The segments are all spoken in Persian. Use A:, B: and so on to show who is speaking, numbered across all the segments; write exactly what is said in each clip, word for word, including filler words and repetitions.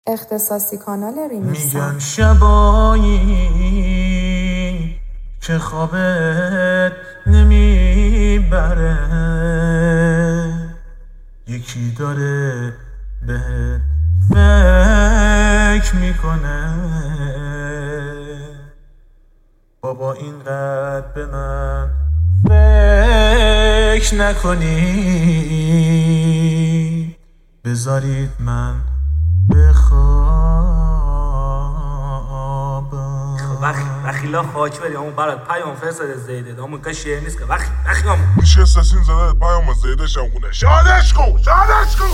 A: اختصاصی کانال ریمیکس.
B: میگن شبایی که خوابت نمیبره، یکی داره بهت فکر میکنه. بابا اینقدر به من فکر نکنی، بذارید من بخوابم.
C: وقتی وقیلا خاک بری همون برات پیام فرستاده زیده همون که شعر نیست که وقتی وقتی همون
D: میشه سسین زده پیام زیده شمونه شادش کن شادش کن.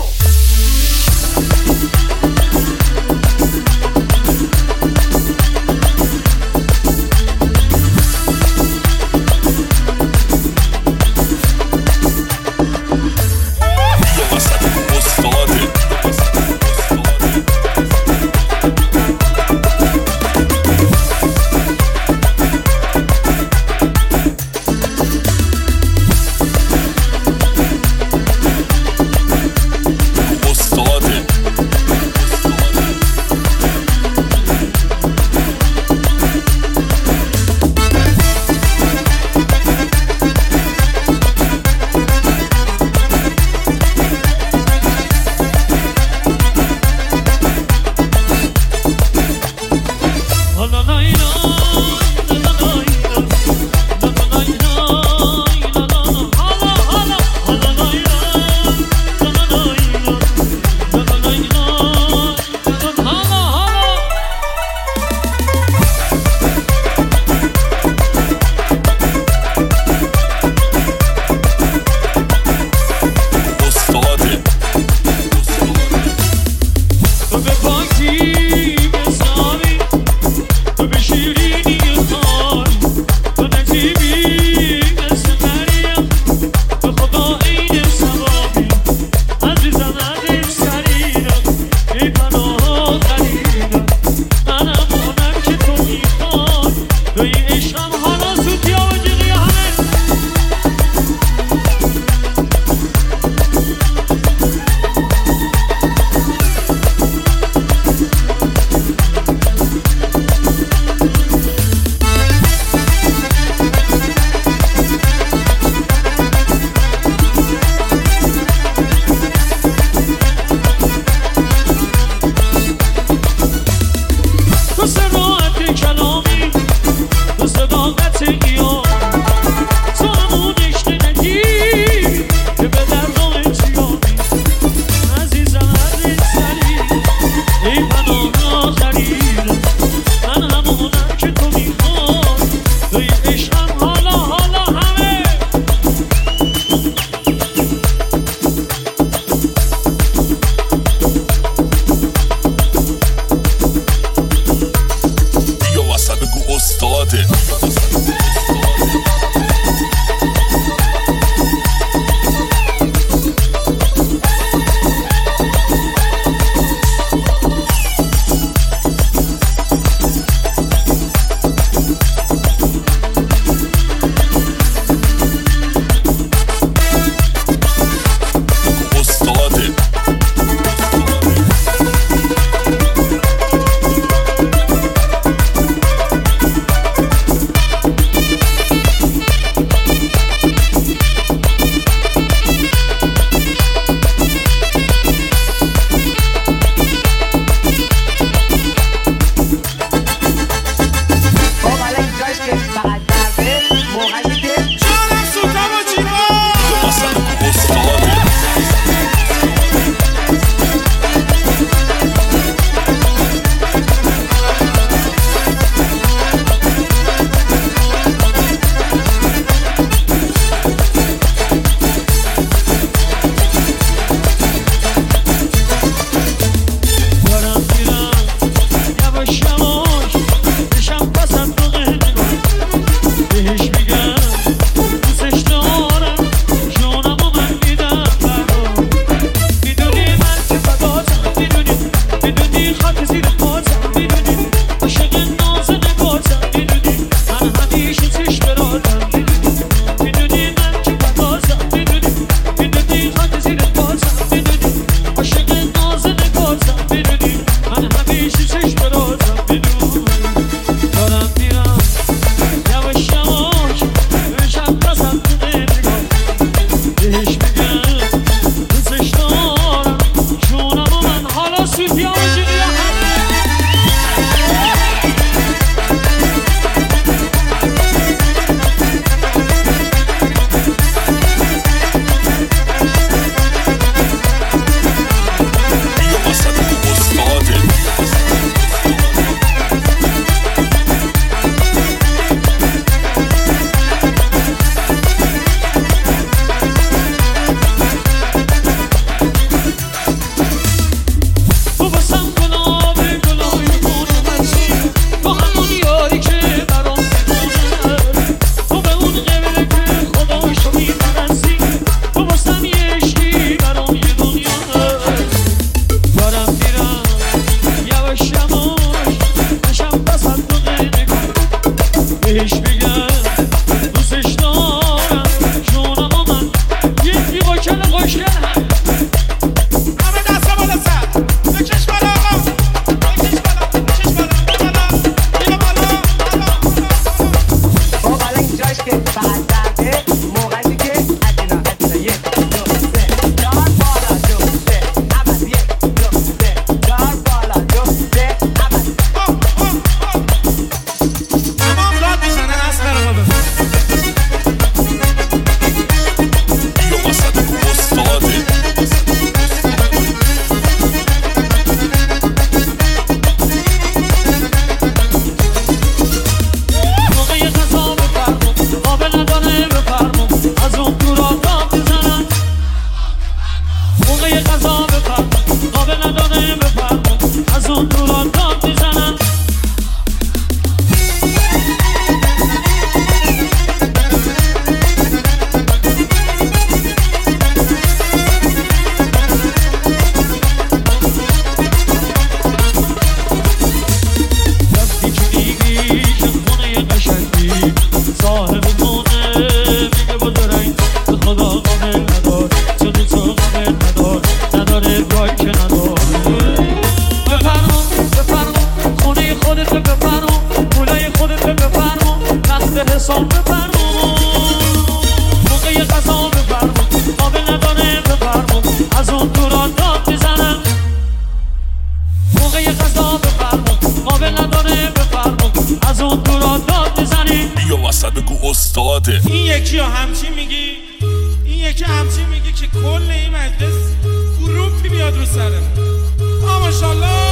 E: این یکی ها همچین میگی، این یکی همچین میگی که کل این مجلس گروپی بیاد رو سرم. آه ماشالله.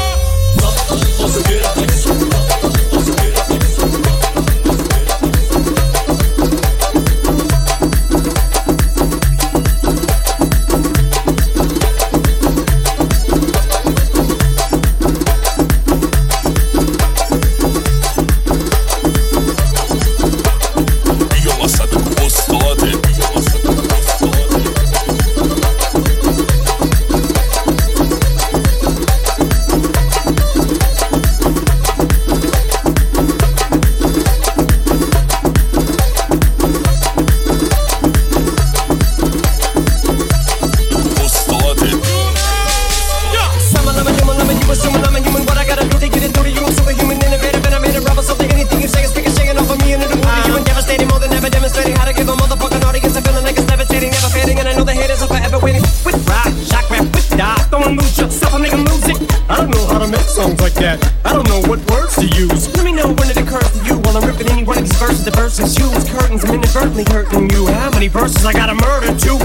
F: Songs like that, I don't know what words to use. Let me know when it occurs to you while I'm ripping any one of these verses. The verses, shoes, curtains, I'm inadvertently hurting you. How many verses I gotta murder too?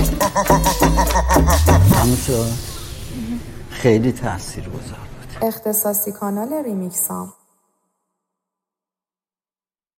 G: خیلی تاثیر گذار بود.
A: اختصاصی کانال ریمیکسام.